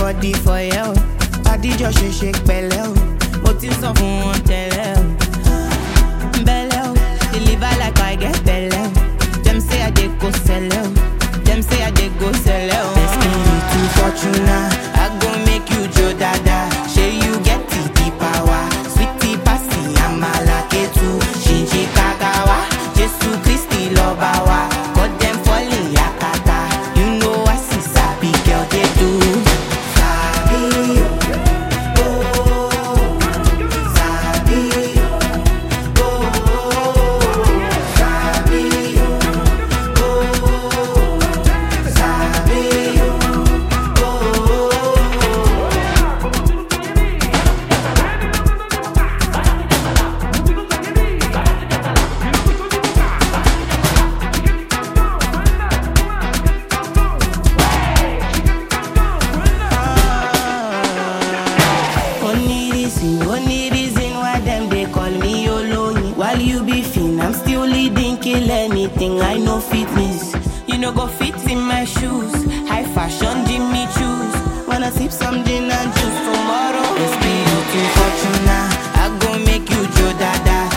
body for you. Body just shake pẹ̀lẹ́ o. Mo ti sọ fún wọn tẹ́lẹ̀ o. Belle o, deliver like I get belle o. Them say I dey go sell o. Them say I dey go sell o. Destiny to Fortuna, I go make you Joe Dada. Shey you get the power, sweetie passy amala ketu, shinji kagawa, Jesu Christi loba wa. Got them falling yakata, you know I see sabi girl they do. Sabi, oh, sabi, oh, sabi, oh, sabi, Only reason why them they call me Oloni. While you be fin, I'm still leading, kill anything. I know fitness, you know go fit in my shoes. High fashion, Jimmy choose. Wanna sip some gin and juice tomorrow? It's me looking Fortuna, I go make you Joe Dada.